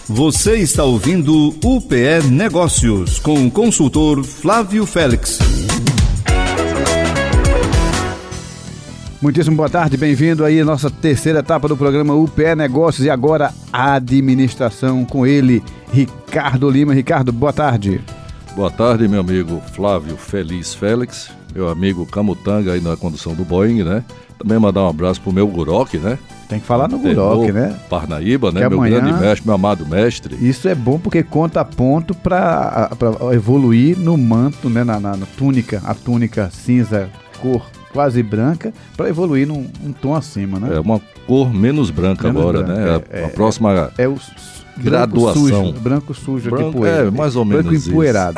Você está ouvindo UPE Negócios, com o consultor Flávio Félix. Muitíssimo boa tarde, bem-vindo aí à nossa terceira etapa do programa UPE Negócios e agora Administração com ele, Ricardo Lima. Ricardo, boa tarde. Boa tarde, meu amigo Flávio Félix, meu amigo Camutanga aí na condução do Boeing, né? Também mandar um abraço pro meu Guroque, né? Tem que falar no Guroque, né? Parnaíba, né? Que meu amanhã, grande mestre, meu amado mestre. Isso é bom porque conta ponto para evoluir no manto, né? Na túnica, a túnica cinza, cor quase branca, para evoluir num tom acima, né? É uma cor menos branca agora, né? A próxima graduação. Branco sujo branco, de poeira. Mais ou menos branco empoeirado.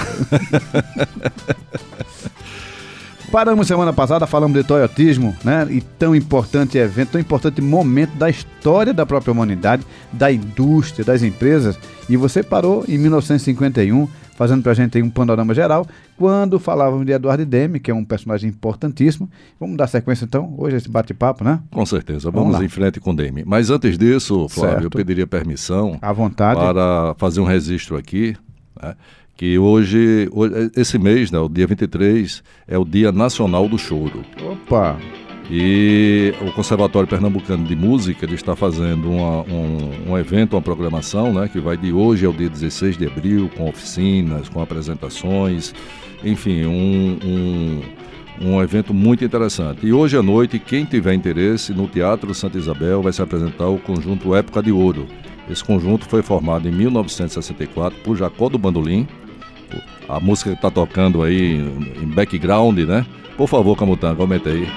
Paramos semana passada, falamos de toyotismo, né? E tão importante evento, tão importante momento da história da própria humanidade, da indústria, das empresas. E você parou em 1951, fazendo pra gente aí um panorama geral, quando falávamos de Edward Deming, que é um personagem importantíssimo. Vamos dar sequência então, hoje a esse bate-papo, né? Com certeza, vamos em frente com Deming. Mas antes disso, Flávio, certo. Eu pediria permissão à vontade para fazer um registro aqui, né? Que hoje, esse mês, né, o dia 23, é o Dia Nacional do Choro. Opa! E o Conservatório Pernambucano de Música, ele está fazendo um evento, uma programação, né, que vai de hoje ao dia 16 de abril, com oficinas, com apresentações, enfim, um evento muito interessante. E hoje à noite, quem tiver interesse, no Teatro Santa Isabel vai se apresentar o conjunto Época de Ouro. Esse conjunto foi formado em 1964 por Jacó do Bandolim. A música que está tocando aí em background, né? Por favor, Camutanga, aumenta aí.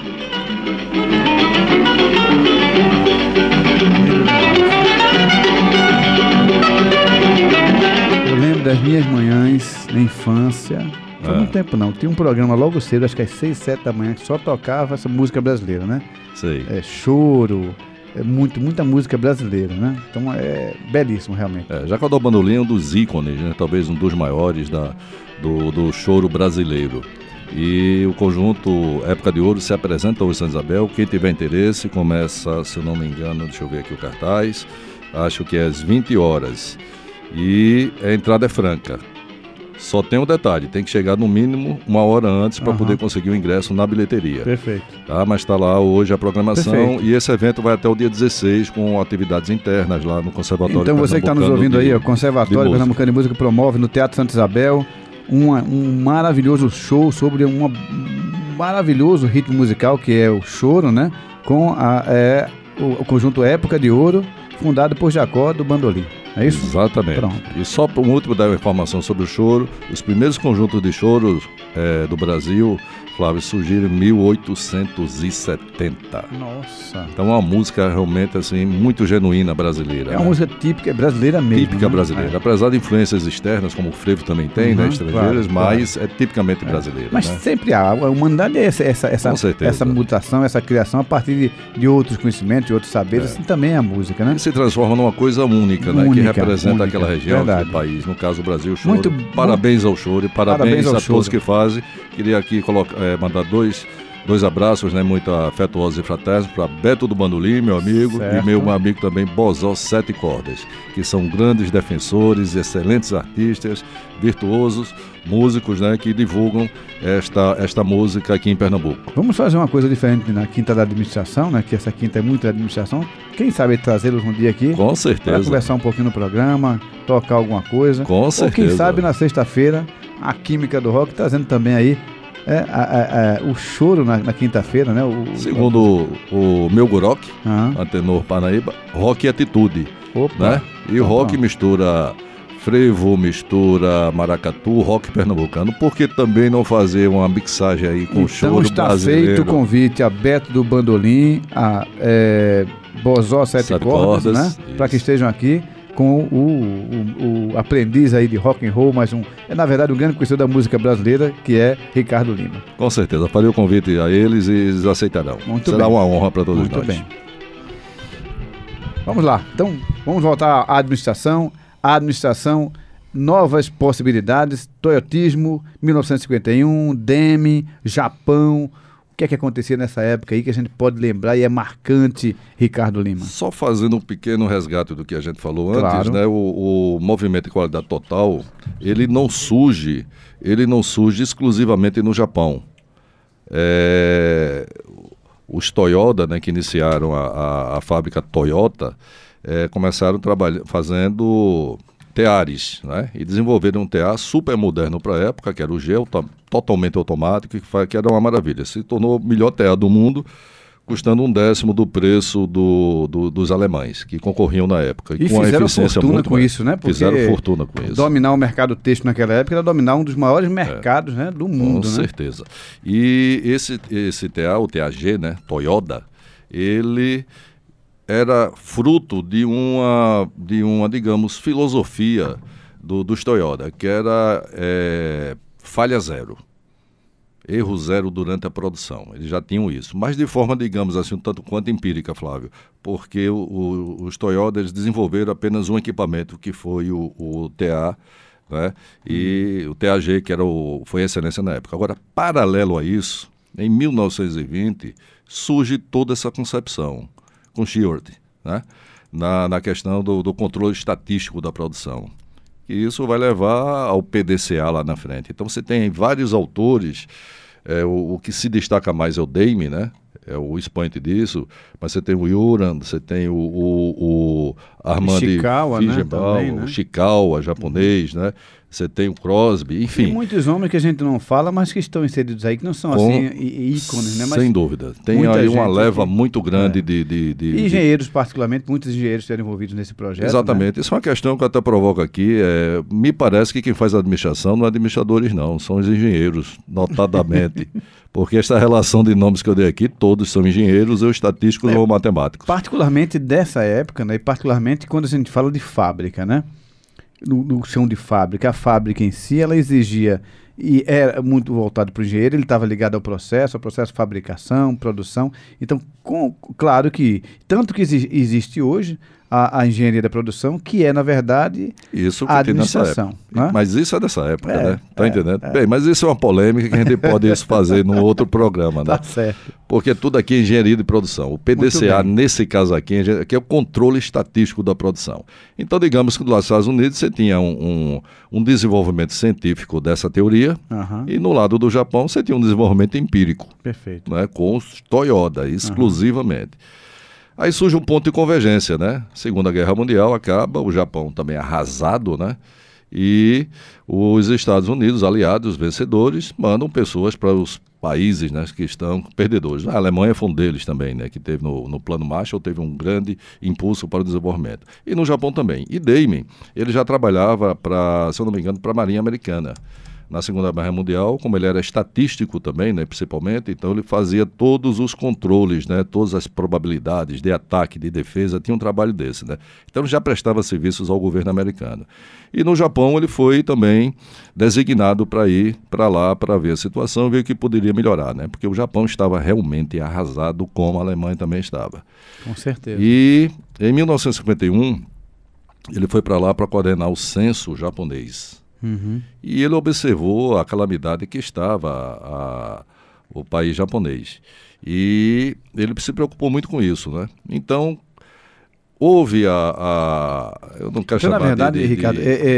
Eu lembro das minhas manhãs na infância. Foi muito tempo não. Tinha um programa logo cedo, acho que às 6, 7 da manhã, que só tocava essa música brasileira, né? Sei. Choro. Muita música brasileira, né? Então é belíssimo, realmente. Jacó do Bandolim é um dos ícones, né? Talvez um dos maiores do choro brasileiro. E o conjunto Época de Ouro se apresenta hoje em Santa Isabel. Quem tiver interesse, começa, se eu não me engano, deixa eu ver aqui o cartaz, acho que é às 20 horas. E a entrada é franca. Só tem um detalhe, tem que chegar no mínimo uma hora antes para poder conseguir o ingresso na bilheteria. Perfeito. Tá? Mas está lá hoje a programação. Perfeito. E esse evento vai até o dia 16 com atividades internas lá no Conservatório Então você que está nos ouvindo aí, o Conservatório Pernambucano de Música promove no Teatro Santa Isabel um maravilhoso show sobre um maravilhoso ritmo musical que é o choro, né? Com o conjunto Época de Ouro, fundado por Jacó do Bandolim. É isso? Exatamente. Pronto. E só por último dar uma informação sobre o choro, os primeiros conjuntos de choros do Brasil, Flávio, surgiram em 1870. Nossa. Então é uma música realmente assim, muito genuína brasileira. É uma música típica brasileira mesmo. Típica brasileira. Apesar de influências externas, como o frevo também tem, né, estrangeiras, mas é tipicamente brasileira. Mas né? sempre há. A humanidade é essa mutação, essa criação a partir de outros conhecimentos, de outros saberes, assim também é a música, né? E se transforma numa coisa única, né? Que representa aquela região, aquele país. No caso, o Brasil, o choro. Parabéns ao choro e parabéns a todos que fazem. Queria aqui mandar dois abraços, né, muito afetuosos e fraternos para Beto do Bandolim, meu amigo, certo. E meu amigo também Bozó Sete Cordas, que são grandes defensores, excelentes artistas, virtuosos, músicos, né, que divulgam esta música aqui em Pernambuco. Vamos fazer uma coisa diferente na Quinta da Administração, né, que essa quinta é muito da administração. Quem sabe trazê-los um dia aqui? Com certeza. Para conversar um pouquinho no programa, tocar alguma coisa. Com certeza. Ou quem sabe na sexta-feira, a Química do Rock trazendo também aí o choro na quinta-feira, né? Segundo o meu Guroque, Antenor Parnaíba, rock e atitude. Opa, né? E o rock mistura frevo, mistura maracatu, rock pernambucano. Por que também não fazer uma mixagem aí com o choro está brasileiro? Feito o convite a Beto do Bandolim, a Bozó Sete Cordas, né? Para que estejam aqui com o aprendiz aí de rock and roll, mas na verdade um grande conhecedor da música brasileira, que é Ricardo Lima. Com certeza, farei o convite a eles e eles aceitarão. Será uma honra para todos nós. Muito bem. Vamos lá, então vamos voltar à administração. A administração, novas possibilidades, toyotismo, 1951, Deming, Japão. O que é que acontecia nessa época aí que a gente pode lembrar e é marcante, Ricardo Lima? Só fazendo um pequeno resgate do que a gente falou antes, Claro. né? O movimento de qualidade total, ele não surge exclusivamente no Japão. Os Toyota, né, que iniciaram a fábrica Toyota, começaram fazendo teares, né, e desenvolveram um TA super moderno para a época, que era o G, totalmente automático, que era uma maravilha. Se tornou o melhor TA do mundo, custando 1/10 do preço dos alemães, que concorriam na época. E com uma fizeram eficiência fortuna muito com maior. isso, né? Porque fizeram fortuna com isso. dominar o mercado têxtil naquela época era dominar um dos maiores mercados, né, do mundo, Com certeza. E esse TA, o TAG, né, Toyota, ele era fruto de uma digamos, filosofia dos Toyota, que era falha zero. Erro zero durante a produção. Eles já tinham isso. Mas de forma, digamos assim, um tanto quanto empírica, Flávio. Porque os Toyota eles desenvolveram apenas um equipamento, que foi o TA, né? E o TAG, que foi excelência na época. Agora, paralelo a isso, em 1920, surge toda essa concepção, com Stewart, né? Na questão do controle estatístico da produção. E isso vai levar ao PDCA lá na frente. Então você tem vários autores, o que se destaca mais é o Damon, né? É o expoente disso, mas você tem o Uran, você tem o Armand Ishikawa, né? Fujibao, Também, né? o Ishikawa, japonês, né? Você tem o Crosby, enfim. E muitos homens que a gente não fala, mas que estão inseridos aí, que não são assim ícones, né? Mas sem dúvida. Tem aí uma leva muito grande de engenheiros, particularmente, muitos engenheiros estiveram envolvidos nesse projeto. Exatamente. Né? Isso é uma questão que eu até provoco aqui. Me parece que quem faz a administração não é administradores, não. São os engenheiros, notadamente. Porque essa relação de nomes que eu dei aqui, todos são engenheiros, ou estatísticos ou matemáticos. Particularmente dessa época, né? E particularmente quando a gente fala de fábrica, né? No chão de fábrica, a fábrica em si, ela exigia, e era muito voltado para o engenheiro, ele estava ligado ao processo de fabricação, produção. Então, claro que, tanto que existe hoje a engenharia da produção, que é, na verdade, isso que a tem nessa administração. época. Né? Mas isso é dessa época, né? Tá entendendo? Bem, mas isso é uma polêmica que a gente pode fazer num outro programa, né? Tá certo. Porque tudo aqui é engenharia de produção. O PDCA, nesse caso aqui é o controle estatístico da produção. Então, digamos que nos Estados Unidos você tinha um desenvolvimento científico dessa teoria, e no lado do Japão você tinha um desenvolvimento empírico. Perfeito. Né? Com os Toyota, exclusivamente. Aí surge um ponto de convergência, né? Segunda Guerra Mundial acaba, o Japão também arrasado, né? E os Estados Unidos, aliados, vencedores, mandam pessoas para os países, né, que estão perdedores. A Alemanha foi um deles também, né, que teve no Plano Marshall, teve um grande impulso para o desenvolvimento. E no Japão também. E Damon, ele já trabalhava, se eu não me engano, para a Marinha Americana. Na Segunda Guerra Mundial, como ele era estatístico também, né, principalmente, então ele fazia todos os controles, né, todas as probabilidades de ataque, de defesa, tinha um trabalho desse. Né? Então ele já prestava serviços ao governo americano. E no Japão ele foi também designado para ir para lá para ver a situação e ver o que poderia melhorar, né? Porque o Japão estava realmente arrasado, como a Alemanha também estava. Com certeza. E em 1951, ele foi para lá para coordenar o censo japonês. E ele observou a calamidade que estava o país japonês. E ele se preocupou muito com isso, né? Então, houve eu não quero chamar na verdade, Ricardo,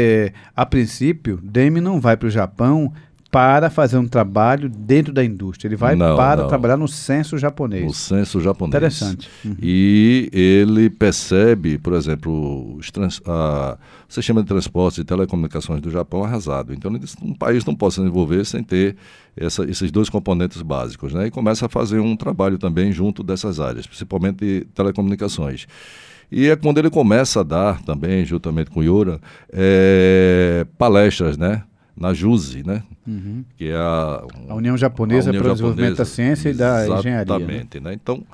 a princípio, Damon não vai para o Japão para fazer um trabalho dentro da indústria. Ele vai trabalhar no censo japonês. No censo japonês. Interessante. E ele percebe, por exemplo, o sistema de transporte e telecomunicações do Japão arrasado. Então, ele disse, um país não pode se desenvolver sem ter esses dois componentes básicos. Né? E começa a fazer um trabalho também junto dessas áreas, principalmente telecomunicações. E é quando ele começa a dar também, juntamente com o Yura, palestras, né? Na JUSE, né? Que é a União Japonesa para o Desenvolvimento da Ciência e da Engenharia. Exatamente. Né? Então,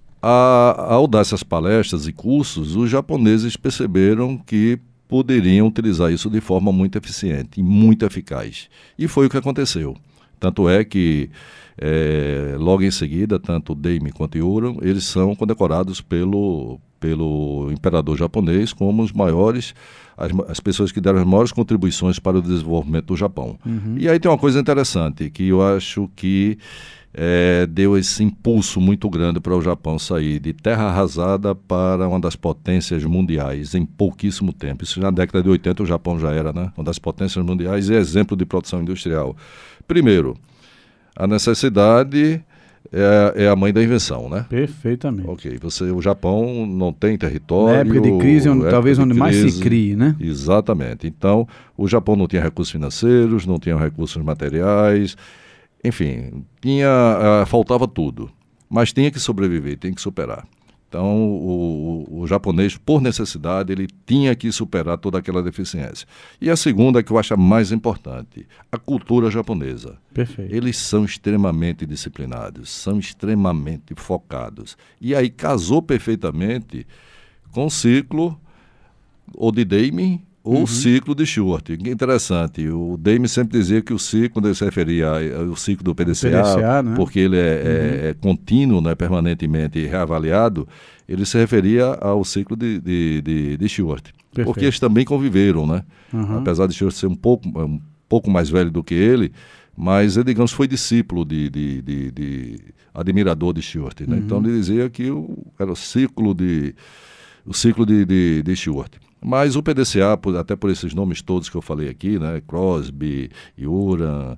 ao dar essas palestras e cursos, os japoneses perceberam que poderiam utilizar isso de forma muito eficiente e muito eficaz. E foi o que aconteceu. Tanto é que, logo em seguida, tanto o Damon quanto o Yura, eles são condecorados pelo imperador japonês como os maiores, as pessoas que deram as maiores contribuições para o desenvolvimento do Japão. E aí tem uma coisa interessante, que eu acho que deu esse impulso muito grande para o Japão sair de terra arrasada para uma das potências mundiais em pouquíssimo tempo. Isso na década de 80 o Japão já era, né? Uma das potências mundiais e exemplo de produção industrial. Primeiro, a necessidade é a mãe da invenção, né? Perfeitamente. Ok, o Japão não tem território... Na época de crise, talvez onde mais se crie, né? Exatamente. Então, o Japão não tinha recursos financeiros, não tinha recursos materiais, enfim, faltava tudo. Mas tinha que sobreviver, tinha que superar. Então, o japonês, por necessidade, ele tinha que superar toda aquela deficiência. E a segunda, que eu acho a mais importante, a cultura japonesa. Perfeito. Eles são extremamente disciplinados, são extremamente focados. E aí casou perfeitamente com o ciclo ou de Deming ou o ciclo de Short. Interessante, o Deming sempre dizia que o ciclo, quando ele se referia ao ciclo do PDCA, né? Porque ele é contínuo, né, permanentemente reavaliado, ele se referia ao ciclo de Short. Perfeito. Porque eles também conviveram, né? Apesar de Short ser um pouco mais velho do que ele, mas ele, digamos, foi discípulo de admirador de Short, né? Então ele dizia que era o ciclo de Short. Mas o PDCA, até por esses nomes todos que eu falei aqui, né? Crosby, Uran,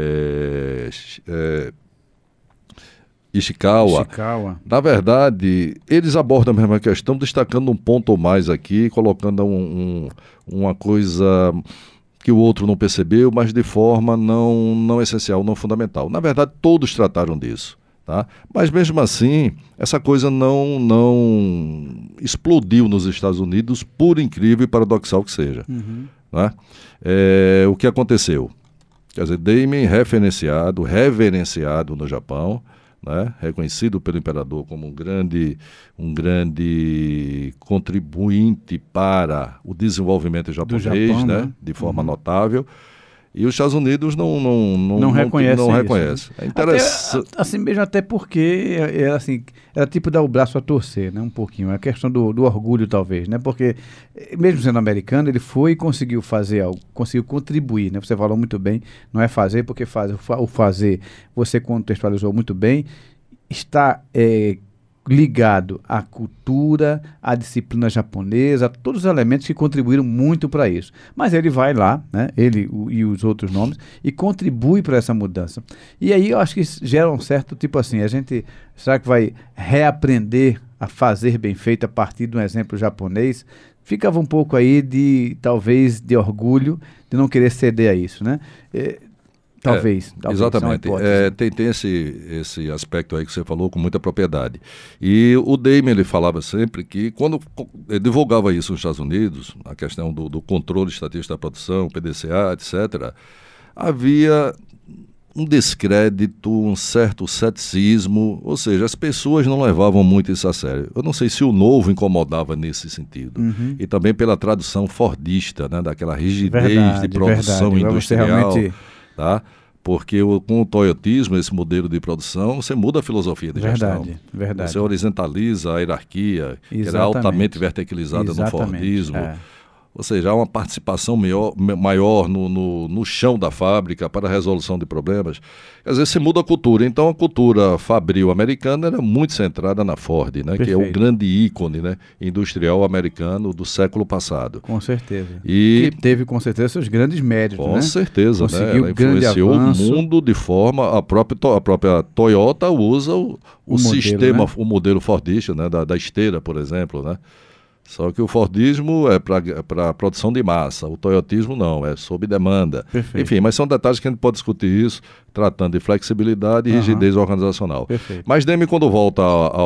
Ishikawa, na verdade, eles abordam a mesma questão, destacando um ponto ou mais aqui, colocando uma coisa que o outro não percebeu, mas de forma não essencial, não fundamental. Na verdade, todos trataram disso. Tá? Mas mesmo assim, essa coisa não explodiu nos Estados Unidos, por incrível e paradoxal que seja. Né? O que aconteceu? Quer dizer, Deming reverenciado no Japão, né? Reconhecido pelo imperador como um grande contribuinte para o desenvolvimento japonês, Japão, né? De forma notável. E os Estados Unidos não reconhece. É interessante. Assim mesmo, até porque era tipo dar o braço a torcer, né? Um pouquinho. É a questão do orgulho, talvez, né? Porque, mesmo sendo americano, ele foi e conseguiu fazer algo, conseguiu contribuir, né? Você falou muito bem, não é fazer porque o fazer, você contextualizou muito bem, está ligado à cultura, à disciplina japonesa, a todos os elementos que contribuíram muito para isso. Mas ele vai lá, né, ele e os outros nomes, e contribui para essa mudança. E aí eu acho que gera um certo tipo assim, será que vai reaprender a fazer bem feito a partir de um exemplo japonês? Ficava um pouco aí talvez de orgulho, de não querer ceder a isso, né? Talvez. Exatamente. Tem esse aspecto aí que você falou com muita propriedade. E o Deming, ele falava sempre que, quando ele divulgava isso nos Estados Unidos, a questão do controle estatístico da produção, PDCA, etc., havia um descrédito, um certo ceticismo, ou seja, as pessoas não levavam muito isso a sério. Eu não sei se o novo incomodava nesse sentido. E também pela tradução fordista, né, daquela rigidez de produção industrial. Tá? Porque com o toyotismo, esse modelo de produção, você muda a filosofia de gestão. Você horizontaliza a hierarquia, que era altamente verticalizada no Fordismo. Ou seja, há uma participação maior no chão da fábrica para a resolução de problemas. Às vezes você muda a cultura. Então a cultura fabril americana era muito centrada na Ford, né, que é o grande ícone, né, industrial americano do século passado. Com certeza. E que teve com certeza seus grandes méritos. Com né? certeza. Conseguiu Ela influenciou o mundo de forma... A própria Toyota usa o sistema, modelo, né? O modelo Fordista, né, da esteira, por exemplo, né? Só que o Fordismo é para produção de massa, o Toyotismo não, é sob demanda. Perfeito. Enfim, mas são detalhes que a gente pode discutir isso, tratando de flexibilidade e rigidez organizacional. Perfeito. Mas Deming, quando volta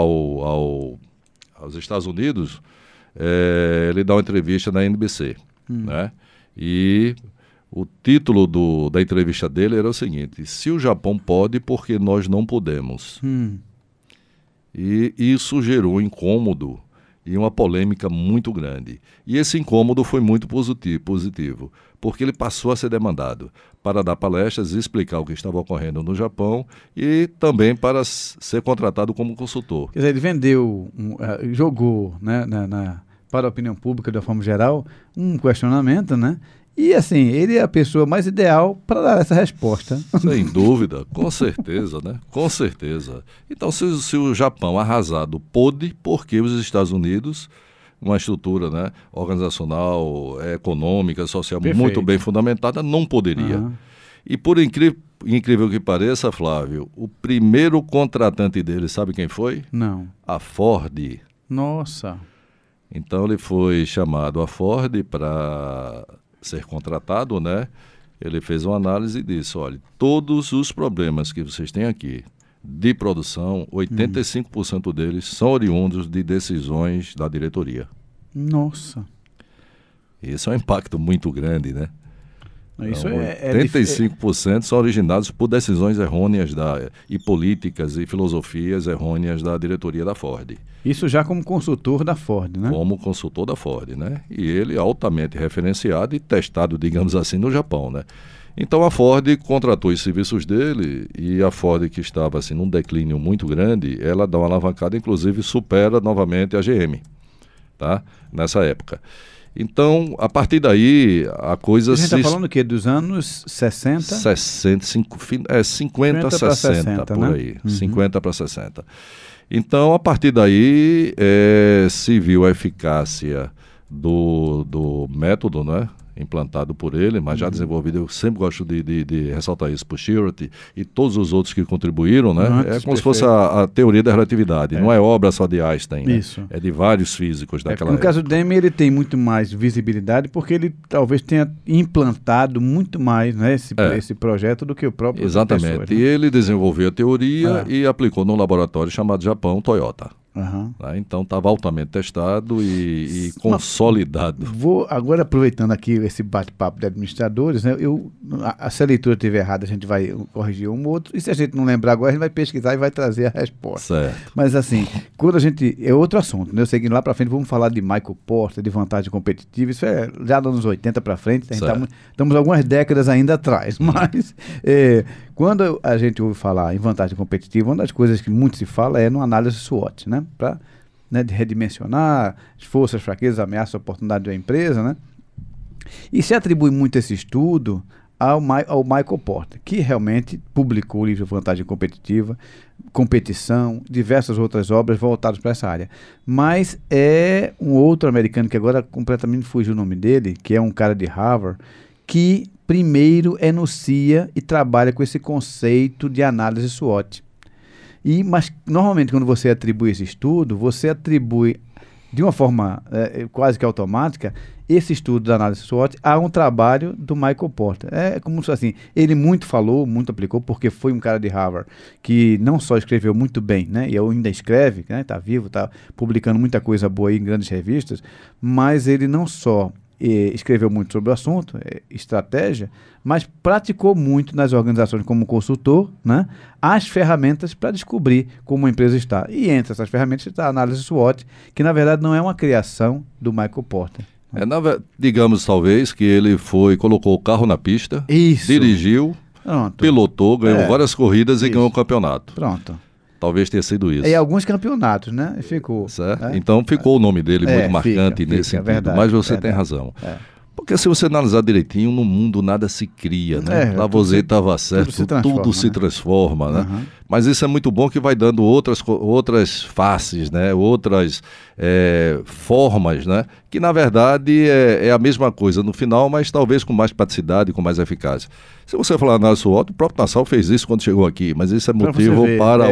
aos Estados Unidos, ele dá uma entrevista na NBC. Né? E o título da entrevista dele era o seguinte: se o Japão pode, por que nós não podemos? E isso gerou um incômodo e uma polêmica muito grande. E esse incômodo foi muito positivo, porque ele passou a ser demandado para dar palestras e explicar o que estava ocorrendo no Japão e também para ser contratado como consultor. Quer dizer, ele vendeu, jogou, né, para a opinião pública, de uma forma geral, um questionamento, né? E assim, ele é a pessoa mais ideal para dar essa resposta. Sem dúvida, com certeza, né? Com certeza. Então, se o Japão arrasado pôde, por que os Estados Unidos, uma estrutura, né, organizacional, econômica, social, Perfeito, muito bem fundamentada, não poderia? Uhum. E por incrível que pareça, Flávio, o primeiro contratante dele, sabe quem foi? Não. A Ford. Nossa. Então ele foi chamado a Ford para ser contratado, né? Ele fez uma análise e disse, olha, todos os problemas que vocês têm aqui de produção, 85% deles são oriundos de decisões da diretoria. Nossa. Isso é um impacto muito grande, né? Isso então, 85% são originados por decisões errôneas e políticas e filosofias errôneas da diretoria da Ford. Isso já como consultor da Ford, né? Como consultor da Ford, né? E ele altamente referenciado e testado, digamos assim, no Japão, né? Então a Ford contratou os serviços dele e a Ford, que estava assim num declínio muito grande, ela dá uma alavancada, inclusive supera novamente a GM, tá? Nessa época. Então, a partir daí, a coisa... A gente está falando o quê? Dos anos 60? 50, 60, por né? aí. 50 para 60. Então, a partir daí, se viu a eficácia do método, né, implantado por ele, mas já desenvolvido. Eu sempre gosto de ressaltar isso por Shirot e todos os outros que contribuíram, né? Como se fosse a teoria da relatividade. Não é obra só de Einstein, né? Isso. É de vários físicos daquela época. No caso do Deming, ele tem muito mais visibilidade porque ele talvez tenha implantado muito mais, né, esse projeto do que o próprio Exatamente. professor, né? E ele desenvolveu a teoria e aplicou num laboratório chamado Japão Toyota. Uhum. Então estava altamente testado e consolidado. Vou agora, aproveitando aqui esse bate-papo de administradores, né, se a leitura estiver errada, a gente vai corrigir um ou outro, e se a gente não lembrar agora, a gente vai pesquisar e vai trazer a resposta. Certo. Mas assim, quando a gente... É outro assunto, né? Eu sei que lá para frente vamos falar de Michael Porter, de vantagem competitiva, isso é já dos anos 80 para frente, a gente estamos algumas décadas ainda atrás, mas quando a gente ouve falar em vantagem competitiva, uma das coisas que muito se fala é no análise SWOT, né? Para de redimensionar as forças, fraquezas, ameaças, oportunidade de uma empresa, né? E se atribui muito esse estudo ao Michael Porter, que realmente publicou o livro Vantagem Competitiva, Competição, diversas outras obras voltadas para essa área. Mas é um outro americano, que agora completamente fugiu o nome dele, que é um cara de Harvard, que primeiro enuncia e trabalha com esse conceito de análise SWOT. Mas, normalmente, quando você atribui esse estudo, você atribui, de uma forma quase que automática, esse estudo da análise SWOT a um trabalho do Michael Porter. É como se assim, ele muito falou, muito aplicou, porque foi um cara de Harvard que não só escreveu muito bem, né, e ainda escreve, né, está vivo, está publicando muita coisa boa aí em grandes revistas, mas ele não só escreveu muito sobre o assunto, estratégia, mas praticou muito nas organizações como consultor, né, as ferramentas para descobrir como a empresa está. E entre essas ferramentas está a análise SWOT, que na verdade não é uma criação do Michael Porter. Digamos talvez que ele colocou o carro na pista, Isso. Dirigiu, Pronto. Pilotou, ganhou várias corridas e Isso. ganhou o campeonato. Pronto. Talvez tenha sido isso. E alguns campeonatos, né? Ficou. Certo? Então ficou o nome dele muito marcante nesse sentido. Verdade, mas você tem razão. Porque se você analisar direitinho, no mundo nada se cria, né? Lá você estava certo, tudo se transforma, né? Uhum. Mas isso é muito bom, que vai dando outras faces, né? Outras formas, né? Que na verdade é a mesma coisa no final, mas talvez com mais praticidade, com mais eficácia. Se você falar análise SWOT, o próprio Nassau fez isso quando chegou aqui, mas isso é motivo para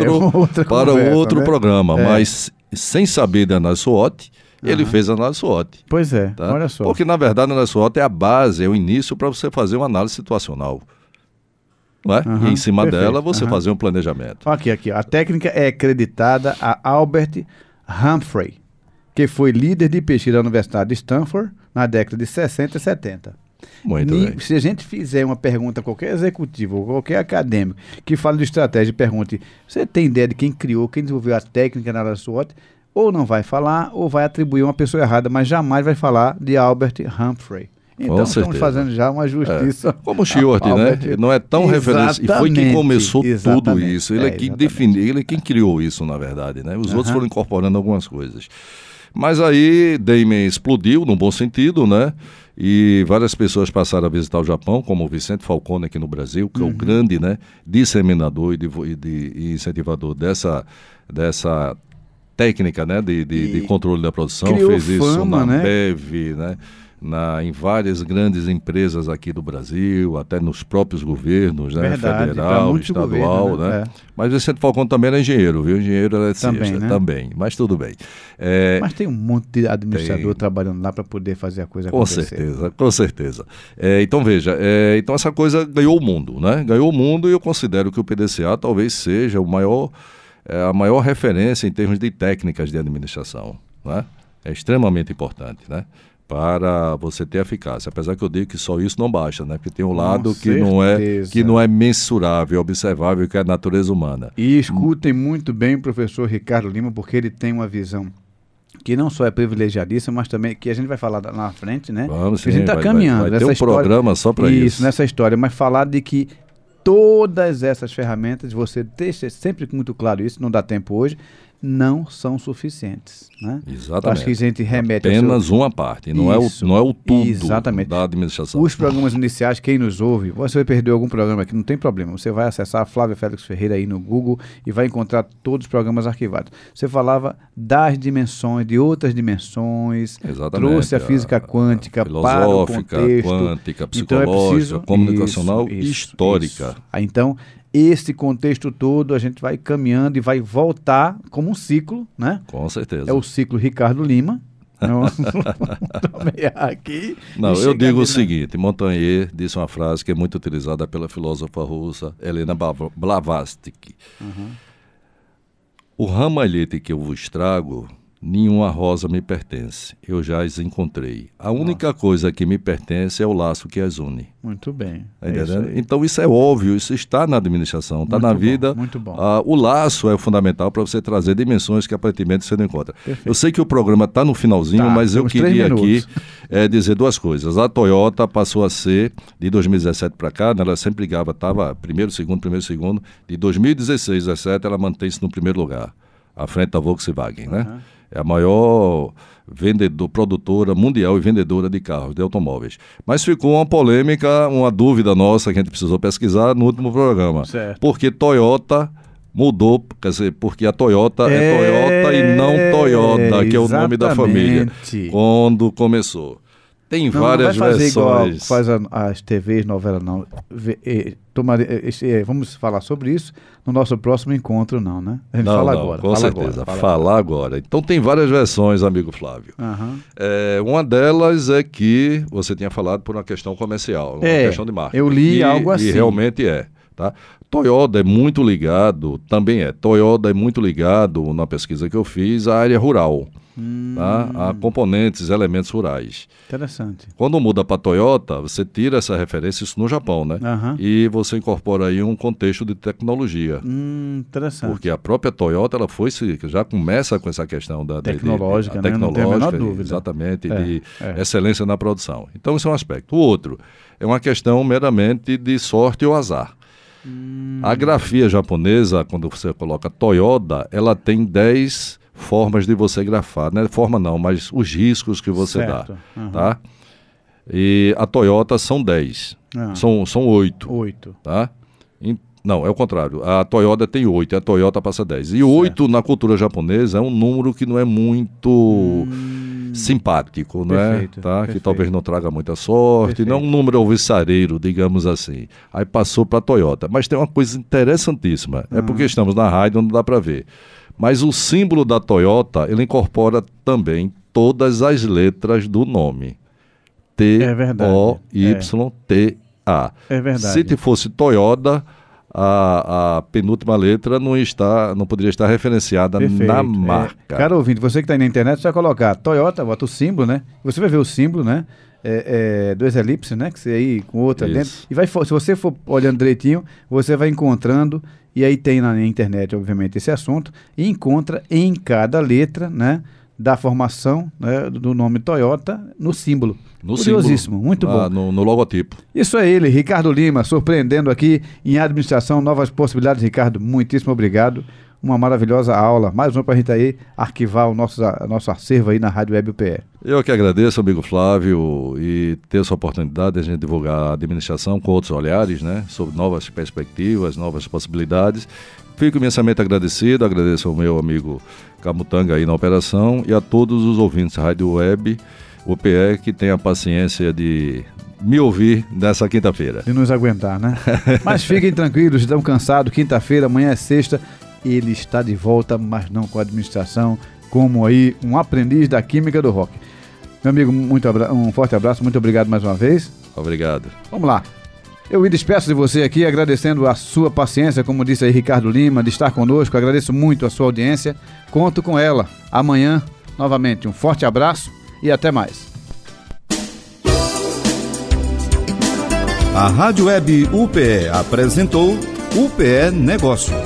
outro né? programa. Mas sem saber de análise SWOT, ele fez a análise SWOT. Pois é, tá? Olha só. Porque, na verdade, a análise SWOT é a base, é o início para você fazer uma análise situacional. Não é? E em cima dela, você fazer um planejamento. Aqui. A técnica é acreditada a Albert Humphrey, que foi líder de pesquisa da Universidade de Stanford na década de 60 e 70. Muito bem. Se a gente fizer uma pergunta a qualquer executivo ou qualquer acadêmico que fale de estratégia e pergunte, você tem ideia de quem criou, quem desenvolveu a técnica na análise SWOT? ou não vai falar, ou vai atribuir uma pessoa errada, mas jamais vai falar de Albert Humphrey. Então estamos fazendo já uma justiça. Como o Stewart, né? Não é tão referência. E foi quem começou tudo isso. Ele é quem definiu, ele é quem criou isso, na verdade, né? Os outros foram incorporando algumas coisas. Mas aí Damon explodiu, num bom sentido, né? E várias pessoas passaram a visitar o Japão, como o Vicente Falcone aqui no Brasil, que é o grande, né, disseminador e incentivador dessa técnica, né, de controle da produção. Fez isso na Bev, né, em várias grandes empresas aqui do Brasil, até nos próprios governos, né, federal, estadual, governo, né? Mas Vicente Falcone também era engenheiro, viu? Engenheiro eletricista também, mas tudo bem. Mas tem um monte de administrador trabalhando lá para poder fazer a coisa acontecer. Com certeza. Então veja, então essa coisa ganhou o mundo, né? Ganhou o mundo e eu considero que o PDCA talvez seja a maior referência em termos de técnicas de administração, né? É extremamente importante, né? Para você ter eficácia, apesar que eu digo que só isso não basta, né? Porque tem um lado que não é mensurável, observável, que é a natureza humana. E escutem muito bem o professor Ricardo Lima, porque ele tem uma visão que não só é privilegiadíssima, mas também que a gente vai falar na frente, né? Vamos, sim, a gente está caminhando. Vai ter um programa só para isso. Isso, nessa história, mas falar de que todas essas ferramentas, você deixa sempre muito claro isso, não dá tempo hoje, não são suficientes, né? Exatamente. Acho que a gente remete apenas uma parte, não é o tudo exatamente. Da administração. Os programas iniciais, quem nos ouve, você perdeu algum programa aqui, não tem problema, você vai acessar Flávio Félix Ferreira aí no Google e vai encontrar todos os programas arquivados. Você falava das dimensões, de outras dimensões, trouxe a física quântica para o contexto. Quântica, psicológica, comunicacional e histórica. Então, esse contexto todo a gente vai caminhando e vai voltar como um ciclo, né? Com certeza. É o ciclo Ricardo Lima. Aqui. Não, eu digo o seguinte, Montaigne disse uma frase que é muito utilizada pela filósofa russa Helena Blavatsky. O ramalhete que eu vos trago, nenhuma rosa me pertence, eu já as encontrei. A única coisa que me pertence é o laço que as une. Muito bem. Então isso é óbvio, isso está na administração, está na vida. Muito bom. O laço é fundamental para você trazer dimensões que aparentemente você não encontra. Perfeito. Eu sei que o programa está no finalzinho, mas eu queria aqui dizer duas coisas. A Toyota passou a ser, de 2017 para cá, ela sempre brigava, estava primeiro, segundo, de 2016 a 2017 ela mantém-se no primeiro lugar, à frente da Volkswagen, né? É a maior produtora mundial e vendedora de carros, de automóveis. Mas ficou uma polêmica, uma dúvida nossa que a gente precisou pesquisar no último programa. Certo. Porque Toyota mudou, quer dizer, porque a Toyota é Toyota e não Toyota, que é o nome da família, quando começou. Tem várias versões. Igual faz as TVs, novela não. Vamos falar sobre isso no nosso próximo encontro, não, né? A gente fala agora. Com certeza, falar agora. Então tem várias versões, amigo Flávio. Uma delas é que você tinha falado por uma questão comercial, uma questão de marketing. Eu li algo assim. E realmente é, tá? Toyota é muito ligado, Toyota é muito ligado, na pesquisa que eu fiz, à área rural. Tá? A componentes, elementos rurais. Interessante. Quando muda para Toyota, você tira essa referência, isso no Japão, né? E você incorpora aí um contexto de tecnologia. Interessante. Porque a própria Toyota, ela já começa com essa questão da tecnológica, né? Não tenho a menor dúvida. Exatamente, de excelência na produção. Então, esse é um aspecto. O outro é uma questão meramente de sorte ou azar. A grafia japonesa, quando você coloca Toyota, ela tem 10 formas de você grafar, não é forma não, mas os riscos que você dá, tá? E a Toyota são 10, são 8, tá? Não, é o contrário, a Toyota tem 8, a Toyota passa 10. E 8 na cultura japonesa é um número que não é muito simpático, não é? Tá? Que talvez não traga muita sorte, não é um número alvissareiro, digamos assim. Aí passou para a Toyota. Mas tem uma coisa interessantíssima, é porque estamos na rádio, não dá para ver. Mas o símbolo da Toyota, ele incorpora também todas as letras do nome. T-O-Y-T-A. É verdade. Se fosse Toyota, a penúltima letra não poderia estar referenciada na marca. Cara ouvinte, você que está aí na internet, você vai colocar Toyota, bota o símbolo, né? Você vai ver o símbolo, né? 2 elipses, né? Que você aí com outra Isso. dentro. E se você for olhando direitinho, você vai encontrando, e aí tem na internet, obviamente, esse assunto, e encontra em cada letra, né? Da formação, né, do nome Toyota no símbolo. Curiosíssimo, muito bom. No logotipo. Isso é ele, Ricardo Lima, surpreendendo aqui em administração, novas possibilidades. Ricardo, muitíssimo obrigado. Uma maravilhosa aula, mais uma para a gente aí arquivar o nosso acervo aí na Rádio Web UPE. Eu que agradeço, amigo Flávio, e ter essa oportunidade de a gente divulgar a administração com outros olhares, né, sobre novas perspectivas, novas possibilidades. Fico imensamente agradecido, agradeço ao meu amigo Camutanga aí na operação e a todos os ouvintes da Rádio Web UPE que tem a paciência de me ouvir nessa quinta-feira. De nos aguentar, né? Mas fiquem tranquilos, estão cansados, quinta-feira, amanhã é sexta, ele está de volta, mas não com a administração, como aí um aprendiz da química do rock. Meu amigo, um forte abraço, muito obrigado mais uma vez. Obrigado. Vamos lá. Eu me despeço de você aqui, agradecendo a sua paciência, como disse aí Ricardo Lima, de estar conosco. Agradeço muito a sua audiência. Conto com ela amanhã, novamente. Um forte abraço e até mais. A Rádio Web UPE apresentou UPE Negócios.